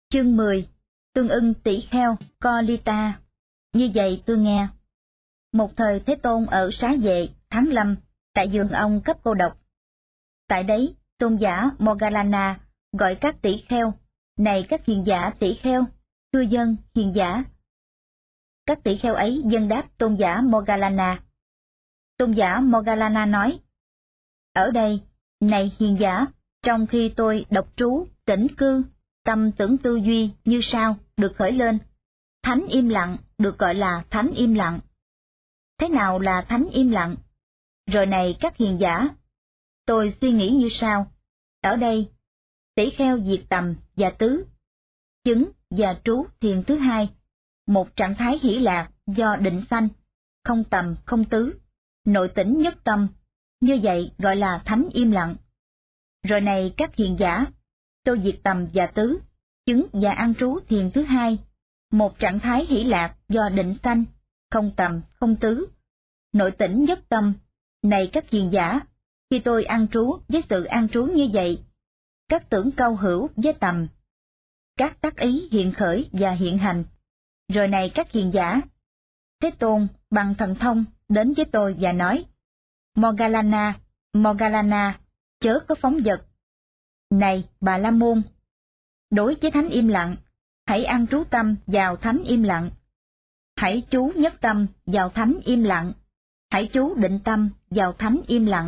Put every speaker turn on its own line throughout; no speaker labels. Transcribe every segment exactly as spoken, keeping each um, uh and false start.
Chương mười. Tương ưng tỷ kheo Kolita. Như vậy tôi nghe. Một thời Thế Tôn ở Xá Vệ, Thắng Lâm, tại vườn ông cấp cô độc. Tại đấy, tôn giả Moggallana gọi các tỷ kheo, này các hiền giả tỷ kheo, thưa dân hiền giả. Các tỷ kheo ấy dâng đáp tôn giả Moggallana. Tôn giả Moggallana nói: Ở đây, này hiền giả, trong khi tôi đọc trú, tĩnh cư, tâm tưởng tư duy như sau được khởi lên. Thánh im lặng được gọi là thánh im lặng. Thế nào là thánh im lặng? Rồi này các hiền giả, tôi suy nghĩ như sau. Ở đây, tỷ kheo diệt tầm và tứ, chứng và trú thiền thứ hai, một trạng thái hỷ lạc do định sanh, không tầm không tứ, nội tỉnh nhất tâm, như vậy gọi là thánh im lặng. Rồi này các hiền giả, tôi diệt tầm và tứ, chứng và an trú thiền thứ hai, một trạng thái hỷ lạc do định sanh, không tầm không tứ, nội tỉnh nhất tâm. Này các hiền giả, khi tôi an trú với sự an trú như vậy, các tưởng câu hữu với tầm, các tác ý hiện khởi và hiện hành. Rồi này các hiền giả, Thế Tôn bằng thần thông đến với tôi và nói: Moggallana, Moggallana, chớ có phóng dật. Này Bà La Môn, đối với thánh im lặng, hãy an trú tâm vào thánh im lặng. Hãy chú nhất tâm vào thánh im lặng. Hãy chú định tâm vào thánh im lặng.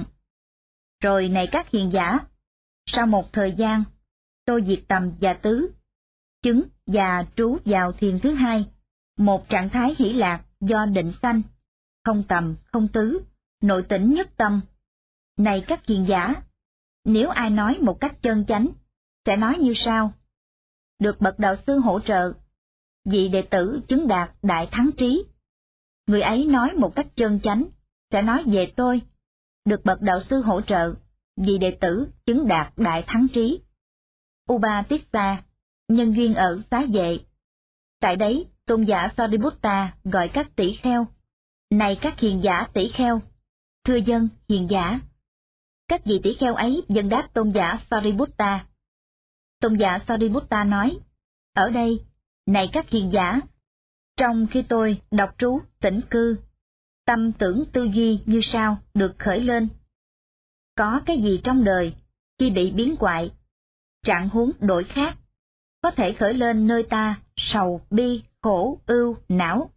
Rồi này các hiền giả, sau một thời gian, tôi diệt tầm và tứ, chứng và trú vào thiền thứ hai, một trạng thái hỷ lạc do định sanh, không tầm không tứ, nội tỉnh nhất tâm. Này các hiền giả, nếu ai nói một cách chân chánh, sẽ nói như sau: được bậc đạo sư hỗ trợ, vị đệ tử chứng đạt đại thắng trí. Người ấy nói một cách chân chánh, sẽ nói về tôi: được bậc đạo sư hỗ trợ, vị đệ tử chứng đạt đại thắng trí. Upatissa, nhân duyên ở Xá Vệ. Tại đấy, tôn giả Sariputta gọi các tỷ kheo, này các hiền giả tỷ kheo, thưa dân hiền giả. Các vị tỷ kheo ấy dâng đáp tôn giả Sariputta. Tôn giả Sariputta nói: Ở đây, này các hiền giả, trong khi tôi đọc trú tĩnh cư, tâm tưởng tư duy như sau được khởi lên. Có cái gì trong đời, khi bị biến hoại, trạng huống đổi khác, có thể khởi lên nơi ta sầu, bi, khổ, ưu, não.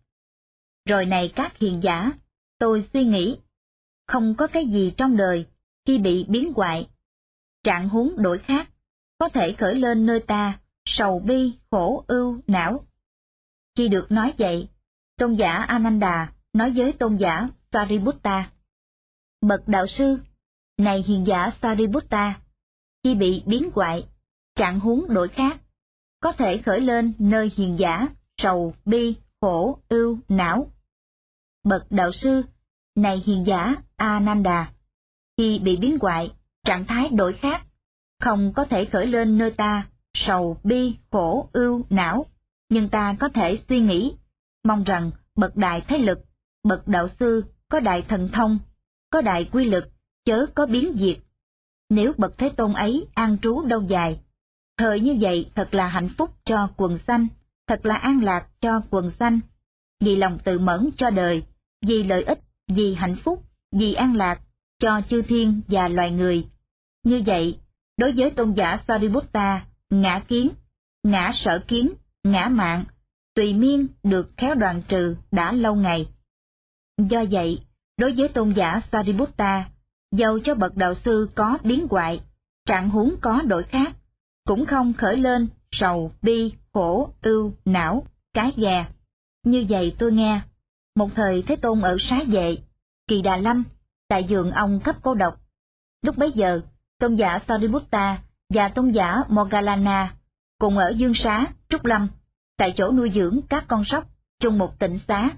Rồi này các hiền giả, tôi suy nghĩ, không có cái gì trong đời, khi bị biến hoại, trạng huống đổi khác, có thể khởi lên nơi ta sầu, bi, khổ, ưu, não. Khi được nói vậy, tôn giả Ananda nói với tôn giả Sariputta: Bậc đạo sư, này hiền giả Sariputta, khi bị biến hoại, trạng huống đổi khác, có thể khởi lên nơi hiền giả sầu, bi, khổ, ưu, não. Bậc đạo sư, này hiền giả Ananda, khi bị biến hoại, trạng thái đổi khác, không có thể khởi lên nơi ta sầu, bi, khổ, ưu, não, nhưng ta có thể suy nghĩ, mong rằng bậc đại thế lực, bậc đạo sư có đại thần thông, có đại quy lực, chớ có biến diệt. Nếu bậc Thế Tôn ấy an trú lâu dài, thời như vậy thật là hạnh phúc cho quần sanh, thật là an lạc cho quần sanh, vì lòng tự mẫn cho đời, vì lợi ích, vì hạnh phúc, vì an lạc cho chư thiên và loài người. Như vậy, đối với tôn giả Sariputta, ngã kiến, ngã sở kiến, ngã mạn, tùy miên được khéo đoạn trừ đã lâu ngày. Do vậy, đối với tôn giả Sariputta, dầu cho bậc đạo sư có biến hoại, trạng huống có đổi khác, cũng không khởi lên sầu, bi, khổ, ưu, não, cái gà. Như vậy tôi nghe, một thời Thế Tôn ở Xá Vệ, Kỳ Đà Lâm, tại vườn ông cấp cô độc. Lúc bấy giờ, tôn giả Sariputta và tôn giả Moggallana cùng ở Dương Xá, Trúc Lâm, tại chỗ nuôi dưỡng các con sóc, chung một tịnh xá.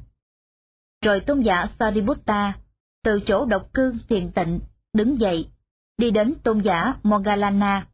Rồi tôn giả Sariputta từ chỗ độc cư thiền tịnh đứng dậy, đi đến tôn giả Moggallana.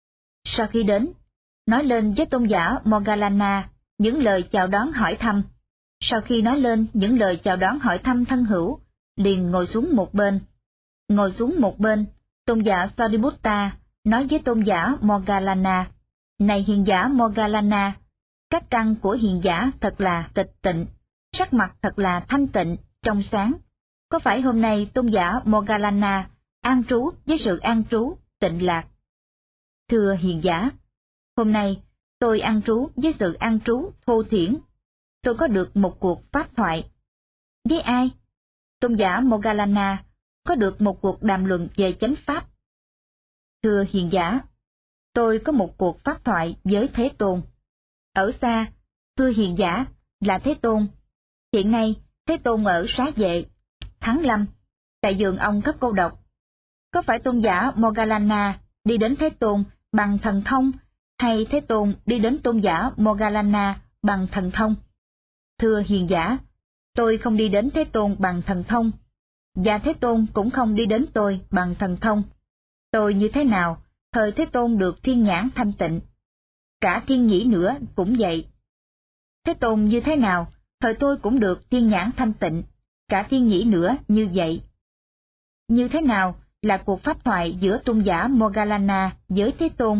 Sau khi đến, nói lên với tôn giả Moggallana những lời chào đón hỏi thăm. Sau khi nói lên những lời chào đón hỏi thăm thân hữu, liền ngồi xuống một bên. Ngồi xuống một bên, tôn giả Sariputta nói với tôn giả Moggallana: Này hiền giả Moggallana, các căn của hiền giả thật là tịch tịnh, sắc mặt thật là thanh tịnh, trong sáng. Có phải hôm nay tôn giả Moggallana an trú với sự an trú, tịnh lạc? Thưa hiền giả, hôm nay tôi an trú với sự an trú thô thiển. Tôi có được một cuộc pháp thoại. Với ai? Tôn giả Moggallana có được một cuộc đàm luận về chánh pháp. Thưa hiền giả, tôi có một cuộc pháp thoại với Thế Tôn. Ở xa, thưa hiền giả, là Thế Tôn. Hiện nay, Thế Tôn ở Xá Vệ, tháng Lâm, tại vườn ông cấp cô độc. Có phải tôn giả Moggallana đi đến Thế Tôn bằng thần thông, hay Thế Tôn đi đến tôn giả Moggallana bằng thần thông? Thưa hiền giả, tôi không đi đến Thế Tôn bằng thần thông, và Thế Tôn cũng không đi đến tôi bằng thần thông. Tôi như thế nào, thời Thế Tôn được thiên nhãn thanh tịnh. Cả thiên nhĩ nữa cũng vậy. Thế Tôn như thế nào, thời tôi cũng được thiên nhãn thanh tịnh, cả thiên nhĩ nữa như vậy. Như thế nào là cuộc pháp thoại giữa tôn giả Moggallana với Thế Tôn?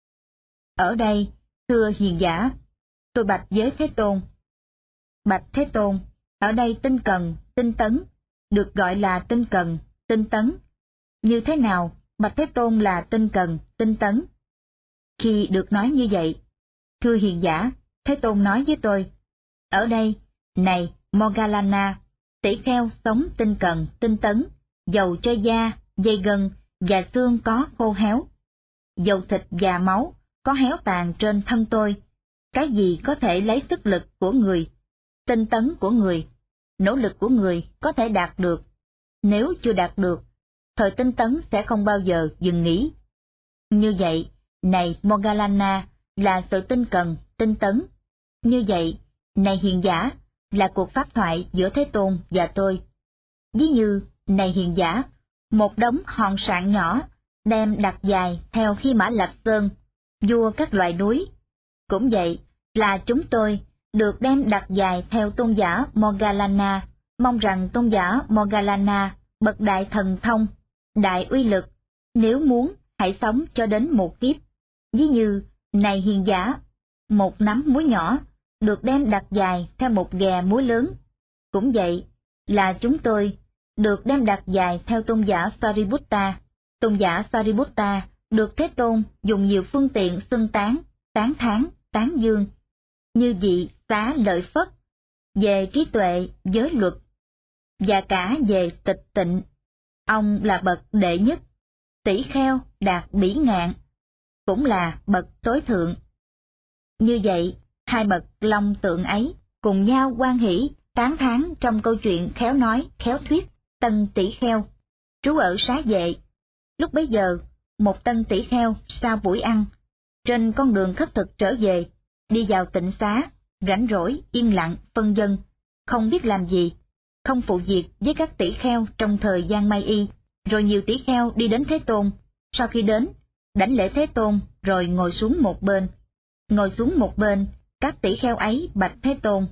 Ở đây, thưa hiền giả, tôi bạch với Thế Tôn. Bạch Thế Tôn, ở đây tinh cần, tinh tấn, được gọi là tinh cần, tinh tấn. Như thế nào, bạch Thế Tôn là tinh cần, tinh tấn? Khi được nói như vậy, thưa hiền giả, Thế Tôn nói với tôi, ở đây, này Moggallana, tỷ kheo sống tinh cần, tinh tấn, dầu cho da, dây gân và xương có khô héo, dầu thịt và máu có héo tàn trên thân tôi, cái gì có thể lấy sức lực của người, tinh tấn của người, nỗ lực của người có thể đạt được. Nếu chưa đạt được, thời tinh tấn sẽ không bao giờ dừng nghỉ. Như vậy, này Moggallana, là sự tinh cần, tinh tấn. Như vậy, này hiền giả, là cuộc pháp thoại giữa Thế Tôn và tôi. Ví như, này hiền giả, một đống hòn sạn nhỏ, đem đặt dài theo khi Mã Lạp Sơn, vua các loại núi. Cũng vậy, là chúng tôi được đem đặt dài theo tôn giả Moggallana, mong rằng tôn giả Moggallana, bậc đại thần thông, đại uy lực, nếu muốn, hãy sống cho đến một kiếp. Ví như, này hiền giả, một nắm muối nhỏ, được đem đặt dài theo một ghè muối lớn. Cũng vậy, là chúng tôi được đem đặt dài theo tôn giả Sariputta. Tôn giả Sariputta được Thế Tôn dùng nhiều phương tiện xưng tán, tán thán, tán dương, như vị xá lợi Phất, về trí tuệ, giới luật, và cả về tịch tịnh. Ông là bậc đệ nhất, tỷ kheo đạt bỉ ngạn, cũng là bậc tối thượng. Như vậy, hai bậc long tượng ấy cùng nhau hoan hỷ, tán thán trong câu chuyện khéo nói, khéo thuyết, tân tỷ kheo, trú ở Xá Vệ. Lúc bấy giờ, một tân tỷ kheo sau buổi ăn, trên con đường khất thực trở về, đi vào tịnh xá, rảnh rỗi, yên lặng, phân dân, không biết làm gì, không phụ việc với các tỷ kheo trong thời gian May Y. Rồi nhiều tỷ kheo đi đến Thế Tôn, sau khi đến, đảnh lễ Thế Tôn, rồi ngồi xuống một bên. Ngồi xuống một bên, các tỷ kheo ấy bạch Thế Tôn.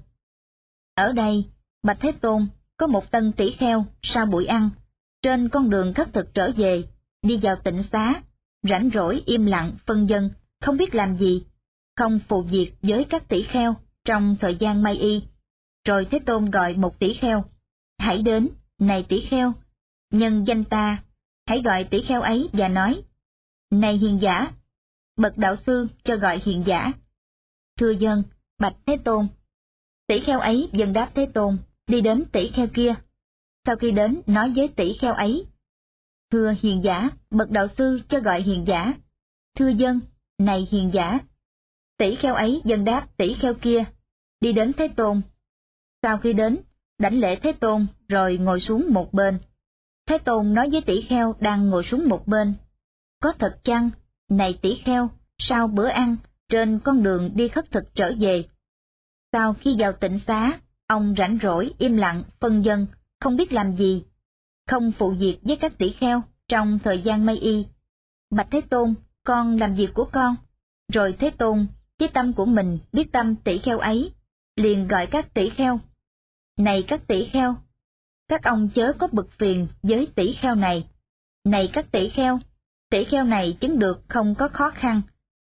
Ở đây, bạch Thế Tôn, có một tân tỷ kheo sau buổi ăn, trên con đường khất thực trở về, đi vào tịnh xá, rảnh rỗi im lặng phân dân, không biết làm gì, không phụ việc với các tỷ kheo trong thời gian May Y. Rồi Thế Tôn gọi một tỷ kheo, hãy đến, này tỷ kheo, nhân danh ta, hãy gọi tỷ kheo ấy và nói, này hiền giả, bậc đạo sư cho gọi hiền giả. Thưa dân, bạch Thế Tôn. Tỷ kheo ấy dần đáp Thế Tôn, đi đến tỷ kheo kia. Sau khi đến nói với tỷ kheo ấy, thưa hiền giả, bậc đạo sư cho gọi hiền giả. Thưa dân, này hiền giả. Tỷ kheo ấy dần đáp tỷ kheo kia, đi đến Thế Tôn. Sau khi đến, đảnh lễ Thế Tôn rồi ngồi xuống một bên. Thế Tôn nói với tỷ kheo đang ngồi xuống một bên, có thật chăng, này tỷ kheo, sau bữa ăn, trên con đường đi khất thực trở về. Sau khi vào tịnh xá, ông rảnh rỗi, im lặng, phân dân, không biết làm gì, không phụ việc với các tỷ kheo trong thời gian May Y. Bạch Thế Tôn, con làm việc của con. Rồi Thế Tôn, với tâm của mình biết tâm tỷ kheo ấy, liền gọi các tỷ kheo. Này các tỷ kheo, các ông chớ có bực phiền với tỷ kheo này. Này các tỷ kheo, tỷ kheo này chứng được không có khó khăn.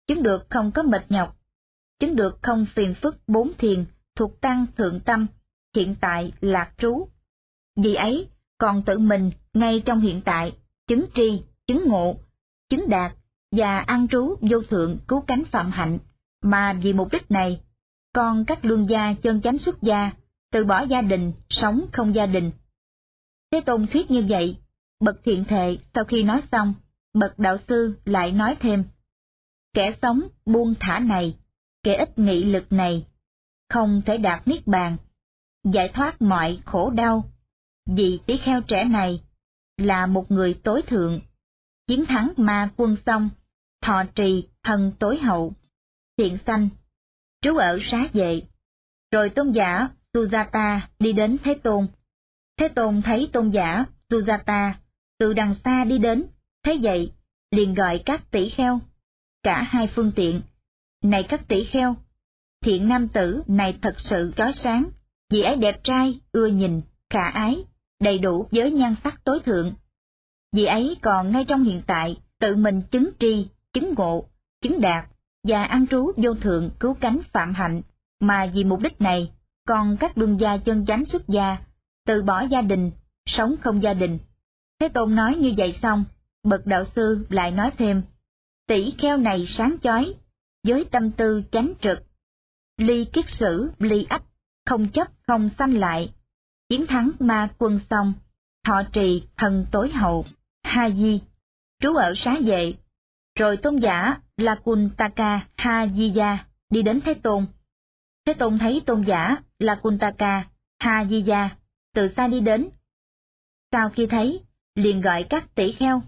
chứng được không có mệt nhọc, chứng được không phiền phức bốn thiền thuộc tăng thượng tâm, hiện tại lạc trú. Vì ấy còn tự mình ngay trong hiện tại, chứng tri, chứng ngộ, chứng đạt và an trú vô thượng cứu cánh phạm hạnh, mà vì mục đích này, con các lương gia chân chánh xuất gia, từ bỏ gia đình, sống không gia đình. Thế Tôn thuyết như vậy, bậc thiện thệ sau khi nói xong, bậc đạo sư lại nói thêm: kẻ sống buông thả này, kẻ ít nghị lực này, không thể đạt niết bàn, giải thoát mọi khổ đau. Vì tỷ kheo trẻ này là một người tối thượng, chiến thắng ma quân xong, thọ trì thần tối hậu, thiện sanh, trú ở Xá Vệ. Rồi tôn giả Sujata đi đến Thế Tôn. Thế Tôn thấy tôn giả Sujata từ đằng xa đi đến, thế vậy liền gọi các tỷ kheo, cả hai phương tiện: này các tỷ kheo, thiện nam tử này thật sự chói sáng, vì ấy đẹp trai, ưa nhìn, khả ái, đầy đủ với nhan sắc tối thượng. Vì ấy còn ngay trong hiện tại, tự mình chứng tri, chứng ngộ, chứng đạt, và an trú vô thượng cứu cánh phạm hạnh, mà vì mục đích này, còn các đương gia chân chánh xuất gia, từ bỏ gia đình, sống không gia đình. Thế Tôn nói như vậy xong, bậc đạo sư lại nói thêm: tỷ kheo này sáng chói, với tâm tư chánh trực, ly kiết sử, ly ách, không chấp không sanh lại, chiến thắng ma quân xong, thọ trì thần tối hậu, ha di, trú ở Xá Vệ. Rồi tôn giả Lakuntaka ha di gia đi đến Thế Tôn. Thế Tôn thấy tôn giả Lakuntaka ha di gia từ xa đi đến. Sau khi thấy, liền gọi các tỷ kheo: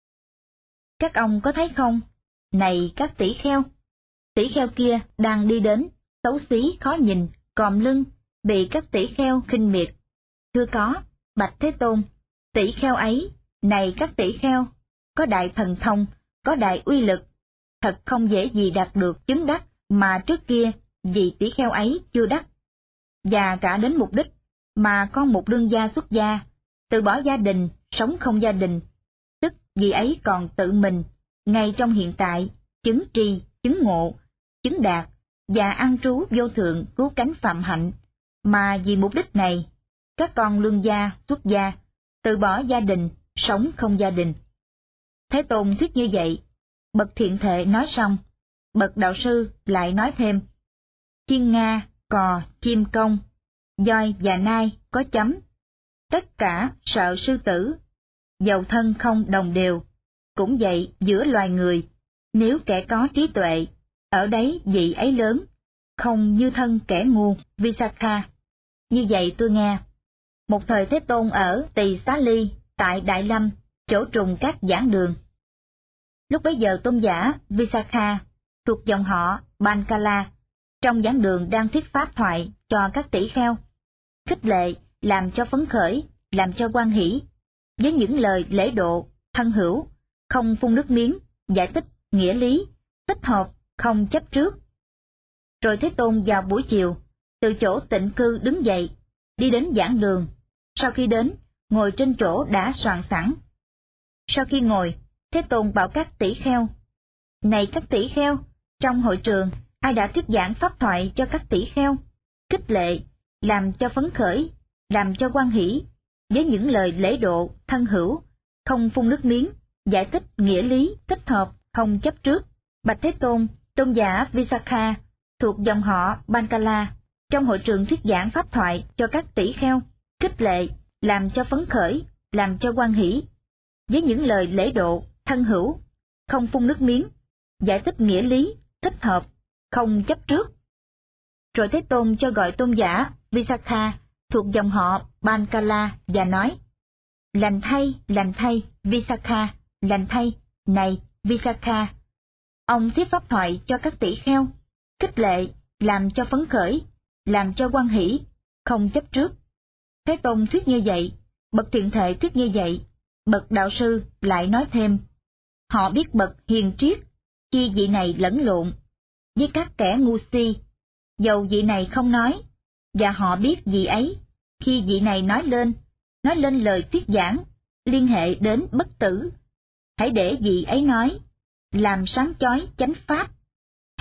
các ông có thấy không? Này các tỷ kheo! Tỷ kheo kia đang đi đến, xấu xí khó nhìn, còm lưng, bị các tỷ kheo khinh miệt. Thưa có, bạch Thế Tôn, tỷ kheo ấy, này các tỷ kheo, có đại thần thông, có đại uy lực, thật không dễ gì đạt được chứng đắc mà trước kia vì tỷ kheo ấy chưa đắc. Và cả đến mục đích mà con một đương gia xuất gia, từ bỏ gia đình, sống không gia đình, tức vì ấy còn tự mình, ngay trong hiện tại, chứng tri, chứng ngộ, chứng đạt, và an trú vô thượng cứu cánh phạm hạnh, mà vì mục đích này, các con lương gia xuất gia, từ bỏ gia đình, sống không gia đình. Thế Tôn thuyết như vậy, bậc thiện thệ nói xong, bậc đạo sư lại nói thêm: thiên nga, cò, chim công, voi và nai có chấm, tất cả sợ sư tử, dầu thân không đồng đều. Cũng vậy giữa loài người, nếu kẻ có trí tuệ, ở đấy vị ấy lớn, không như thân kẻ ngu, Visakha. Như vậy tôi nghe. Một thời Thế Tôn ở Tỳ Xá Ly, tại Đại Lâm, chỗ trùng các giảng đường. Lúc bấy giờ tôn giả Visakha, thuộc dòng họ Bankala, trong giảng đường đang thuyết pháp thoại cho các tỷ kheo, khích lệ, làm cho phấn khởi, làm cho hoan hỷ, với những lời lễ độ, thân hữu, không phun nước miếng, giải thích, nghĩa lý, thích hợp, không chấp trước. Rồi Thế Tôn vào buổi chiều, từ chỗ tịnh cư đứng dậy, đi đến giảng đường. Sau khi đến, ngồi trên chỗ đã soạn sẵn. Sau khi ngồi, Thế Tôn bảo các tỷ kheo: này các tỷ kheo, trong hội trường, ai đã thuyết giảng pháp thoại cho các tỷ kheo, khích lệ, làm cho phấn khởi, làm cho hoan hỷ, với những lời lễ độ, thân hữu, không phun nước miếng, giải thích, nghĩa lý, thích hợp, không chấp trước. Bạch Thế Tôn, tôn giả Visakha, thuộc dòng họ Bankala, trong hội trường thuyết giảng pháp thoại cho các tỷ kheo, khích lệ, làm cho phấn khởi, làm cho hoan hỷ, với những lời lễ độ, thân hữu, không phun nước miếng, giải thích nghĩa lý, thích hợp, không chấp trước. Rồi Thế Tôn cho gọi tôn giả Visakha, thuộc dòng họ Bankala, và nói: lành thay, lành thay, Visakha, lành thay, này Visakha. Ông thuyết pháp thoại cho các tỷ kheo, khích lệ, làm cho phấn khởi, làm cho hoan hỷ, không chấp trước. Thế Tôn thuyết như vậy, bậc thiện thệ thuyết như vậy, bậc đạo sư lại nói thêm: họ biết bậc hiền triết, khi vị này lẫn lộn với các kẻ ngu si, dầu vị này không nói, và họ biết vị ấy, khi vị này nói lên, nói lên lời thuyết giảng, liên hệ đến bất tử. Hãy để vị ấy nói, làm sáng chói chánh pháp,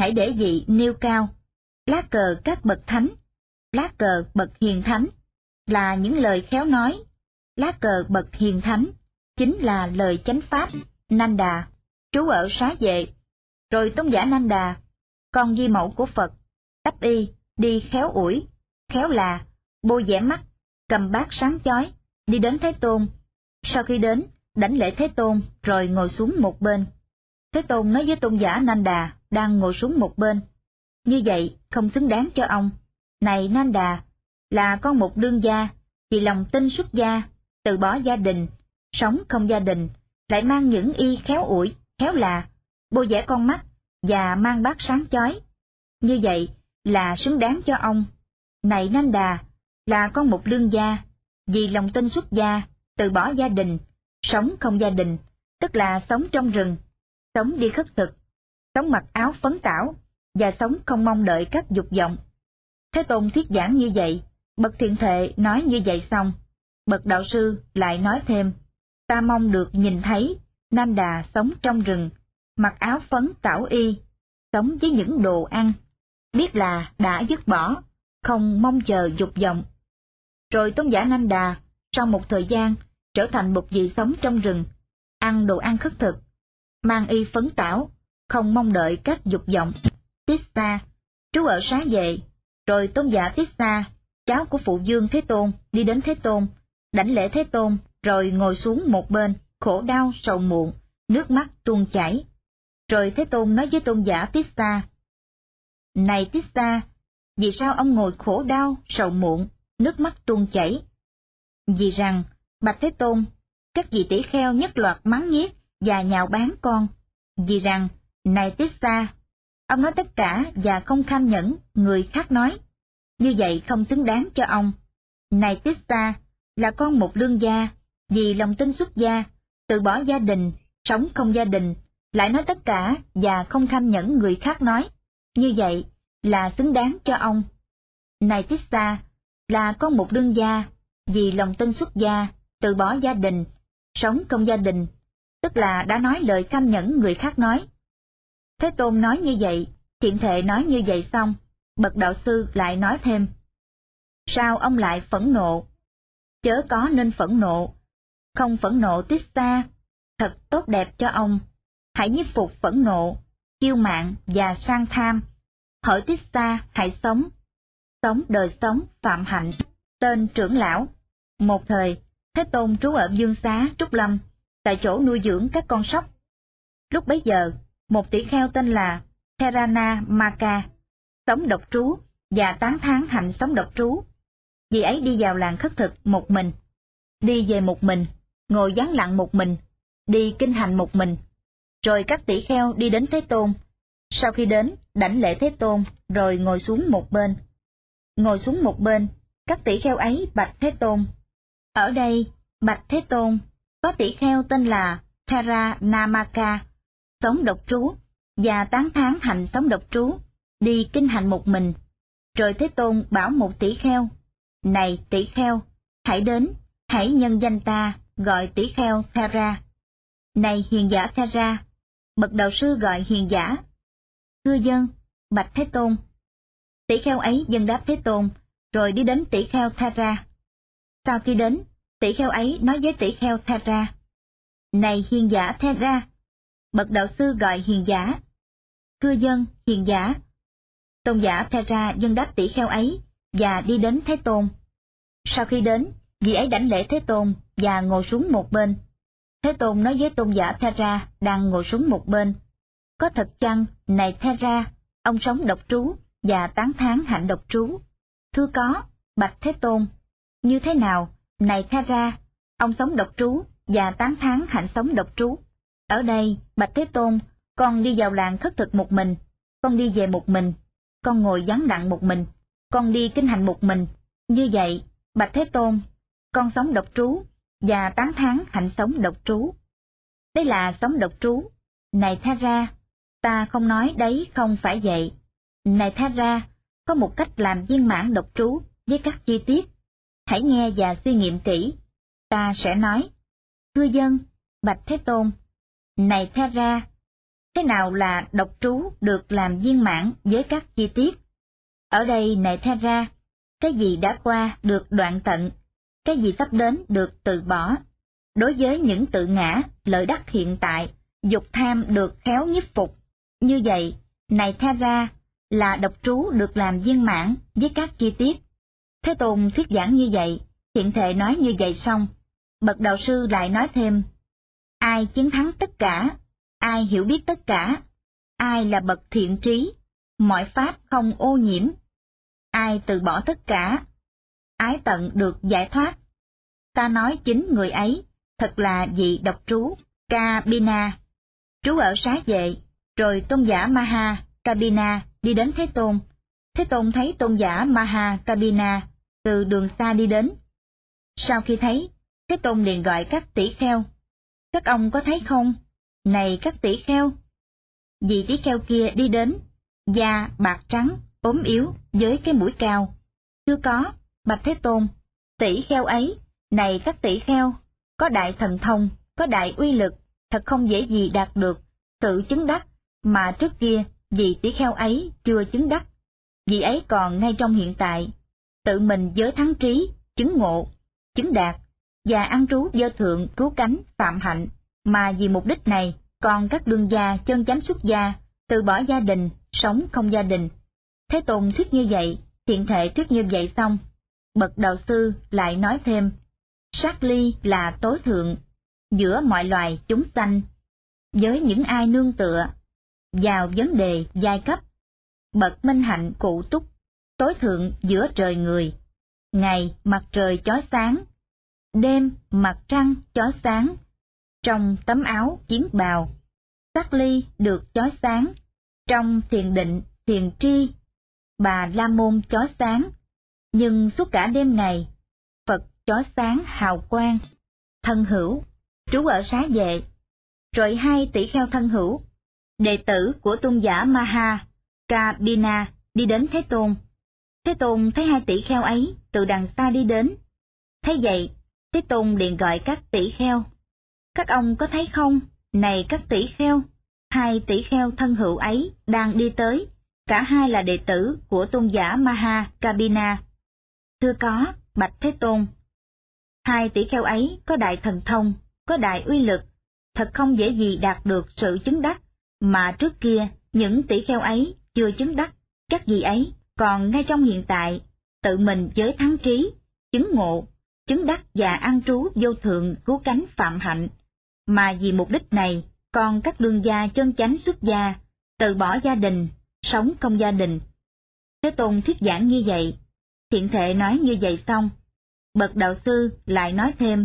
hãy để vị nêu cao. Lá cờ các bậc thánh, lá cờ bậc hiền thánh, là những lời khéo nói. Lá cờ bậc hiền thánh, chính là lời chánh pháp. Nanda, trú ở Xá Vệ. Rồi tôn giả Nanda, con di mẫu của Phật, đắp y, đi khéo ủi, khéo là, bôi vẽ mắt, cầm bát sáng chói, đi đến Thế Tôn. Sau khi đến, đảnh lễ Thế Tôn, rồi ngồi xuống một bên. Thế Tôn nói với tôn giả Nanda đang ngồi xuống một bên, như vậy không xứng đáng cho ông. Này Nanda, là con một đương gia, vì lòng tin xuất gia, từ bỏ gia đình, sống không gia đình, lại mang những y khéo ủi, khéo là, bôi vẽ con mắt, và mang bát sáng chói. Như vậy là xứng đáng cho ông. Này Nanda, là con một đương gia, vì lòng tin xuất gia, từ bỏ gia đình, sống không gia đình, tức là sống trong rừng, sống đi khất thực, sống mặc áo phấn tảo, và sống không mong đợi các dục vọng. Thế Tôn thuyết giảng như vậy, bậc thiện thệ nói như vậy xong, bậc đạo sư lại nói thêm, ta mong được nhìn thấy Nanda sống trong rừng, mặc áo phấn tảo y, sống với những đồ ăn, biết là đã dứt bỏ, không mong chờ dục vọng. Rồi tôn giả Nanda, sau một thời gian, trở thành một vị sống trong rừng, ăn đồ ăn khất thực, mang y phấn tảo, không mong đợi các dục vọng. Tissa, trú ở Xá Vệ. Rồi tôn giả Tissa, cháu của phụ vương Thế Tôn, đi đến Thế Tôn, đảnh lễ Thế Tôn, rồi ngồi xuống một bên, khổ đau sầu muộn, nước mắt tuôn chảy. Rồi Thế Tôn nói với tôn giả Tissa, này Tissa, vì sao ông ngồi khổ đau sầu muộn, nước mắt tuôn chảy? Vì rằng, bạch Thế Tôn, các vị tỷ kheo nhất loạt mắng nhiếc và nhạo báng con. Vì rằng, này Tissa, ông nói tất cả và không kham nhẫn người khác nói, như vậy không xứng đáng cho ông. Này Tissa, là con một lương gia, vì lòng tin xuất gia, từ bỏ gia đình, sống không gia đình, lại nói tất cả và không kham nhẫn người khác nói, như vậy là xứng đáng cho ông. Này Tissa, là con một lương gia, vì lòng tin xuất gia, từ bỏ gia đình, sống không gia đình, tức là đã nói lời kham nhẫn người khác nói. Thế Tôn nói như vậy, thiện thệ nói như vậy xong, bậc đạo sư lại nói thêm, sao ông lại phẫn nộ? Chớ có nên phẫn nộ, không phẫn nộ Tissa, thật tốt đẹp cho ông. Hãy nhiếp phục phẫn nộ, kiêu mạn và sang tham. Hỏi Tissa hãy sống, sống đời sống phạm hạnh. Tên trưởng lão. Một thời, Thế Tôn trú ở Dương Xá Trúc Lâm, tại chỗ nuôi dưỡng các con sóc. Lúc bấy giờ, một tỷ kheo tên là Therana Maka, sống độc trú và tán thán hạnh sống độc trú. Vì ấy đi vào làng khất thực một mình, đi về một mình, ngồi vắng lặng một mình, đi kinh hành một mình. Rồi các tỷ kheo đi đến Thế Tôn. Sau khi đến, đảnh lễ Thế Tôn, rồi ngồi xuống một bên. Ngồi xuống một bên, các tỷ kheo ấy bạch Thế Tôn. Ở đây, bạch Thế Tôn, có tỷ kheo tên là Therana, sống độc trú, và tán thán hạnh sống độc trú, đi kinh hành một mình. Rồi Thế Tôn bảo một tỷ kheo, này tỷ kheo, hãy đến, hãy nhân danh ta, gọi tỷ kheo Thera. Này hiền giả Thera, bậc đạo sư gọi hiền giả. Thưa dân, bạch Thế Tôn. Tỷ kheo ấy dân đáp Thế Tôn, rồi đi đến tỷ kheo Thera. Sau khi đến, tỷ kheo ấy nói với tỷ kheo Thera, này hiền giả Thera, bậc đạo sư gọi hiền giả. Thưa dân, hiền giả. Tôn giả Thera dân đáp tỷ kheo ấy, và đi đến Thế Tôn. Sau khi đến, vị ấy đảnh lễ Thế Tôn, và ngồi xuống một bên. Thế Tôn nói với tôn giả Thera đang ngồi xuống một bên, có thật chăng, này Thera, ông sống độc trú, và tán thán hạnh độc trú? Thưa có, bạch Thế Tôn. Như thế nào, này Thera, ông sống độc trú, và tán thán hạnh sống độc trú? Ở đây, bạch Thế Tôn, con đi vào làng khất thực một mình, con đi về một mình, con ngồi vắng lặng một mình, con đi kinh hành một mình. Như vậy, bạch Thế Tôn, con sống độc trú, và tán thán hạnh sống độc trú. Đấy là sống độc trú. Này Thera, ta không nói đấy không phải vậy. Này Thera, có một cách làm viên mãn độc trú với các chi tiết. Hãy nghe và suy nghiệm kỹ. Ta sẽ nói. Thưa dân, bạch Thế Tôn. Này Thera, Thế nào là độc trú được làm viên mãn với các chi tiết? Ở đây này theo ra, cái gì đã qua được đoạn tận, cái gì sắp đến được từ bỏ. Đối với những tự ngã, lợi đắc hiện tại, dục tham được khéo nhiếp phục. Như vậy, này theo ra, là độc trú được làm viên mãn với các chi tiết. Thế Tôn thuyết giảng như vậy, Thiện Thệ nói như vậy xong, bậc đạo sư lại nói thêm: ai chiến thắng tất cả, ai hiểu biết tất cả, ai là bậc thiện trí, mọi pháp không ô nhiễm, ai từ bỏ tất cả, ái tận được giải thoát. Ta nói chính người ấy, thật là vị độc trú, Kabina, trú ở Xá Vệ. Rồi tôn giả Maha Kabina đi đến Thế Tôn. Thế Tôn thấy tôn giả Maha Kabina từ đường xa đi đến. Sau khi thấy, Thế Tôn liền gọi các tỷ kheo: các ông có thấy không? Này các tỷ kheo! Vị tỷ kheo kia đi đến, da bạc trắng, ốm yếu, với cái mũi cao. Chưa có, bạch Thế Tôn, tỷ kheo ấy, này các tỷ kheo, có đại thần thông, có đại uy lực, thật không dễ gì đạt được sự chứng đắc, mà trước kia vị tỷ kheo ấy chưa chứng đắc. Vị ấy còn ngay trong hiện tại, tự mình giới thắng trí, chứng ngộ, chứng đạt, và ăn trú vô thượng cứu cánh phạm hạnh, mà vì mục đích này, còn các đương gia chân chánh xuất gia, từ bỏ gia đình, sống không gia đình. Thế Tôn thuyết như vậy, Thiện Thệ thuyết như vậy xong, bậc đạo sư lại nói thêm: sát ly là tối thượng giữa mọi loài chúng sanh, với những ai nương tựa vào vấn đề giai cấp. Bậc minh hạnh cụ túc, tối thượng giữa trời người. Ngày mặt trời chói sáng, đêm mặt trăng chói sáng, trong tấm áo chiến bào. Sắc ly được chói sáng, trong thiền định thiền tri. Bà La Môn chói sáng, nhưng suốt cả đêm ngày, Phật chói sáng hào quang. Thân hữu, trú ở Xá Vệ. Rồi hai tỷ kheo thân hữu, đệ tử của tôn giả Maha Kabina đi đến Thế Tôn. Thế Tôn thấy hai tỷ kheo ấy từ đằng xa đi đến. Thấy vậy, Thế Tôn liền gọi các tỷ kheo: các ông có thấy không? Này các tỷ kheo! Hai tỷ kheo thân hữu ấy đang đi tới, cả hai là đệ tử của tôn giả Maha Kabina. Thưa có, bạch Thế Tôn. Hai tỷ kheo ấy có đại thần thông, có đại uy lực, thật không dễ gì đạt được sự chứng đắc, mà trước kia những tỷ kheo ấy chưa chứng đắc. Các vị ấy còn ngay trong hiện tại, tự mình giới thắng trí, chứng ngộ, chứng đắc và an trú vô thượng cứu cánh phạm hạnh, mà vì mục đích này, còn các đương gia chân chánh xuất gia, từ bỏ gia đình, sống không gia đình. Thế Tôn thuyết giảng như vậy, Thiện Thệ nói như vậy xong, bậc đạo sư lại nói thêm: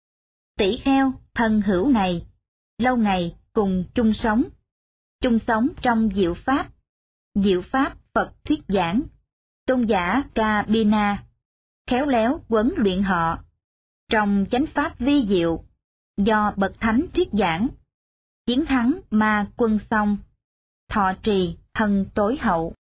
tỷ kheo thân hữu này, lâu ngày cùng chung sống, chung sống trong diệu pháp, diệu pháp Phật thuyết giảng. Tôn giả Kabina khéo léo huấn luyện họ trong chánh pháp vi diệu, do bậc thánh thuyết giảng, chiến thắng ma quân xong, thọ trì thần tối hậu.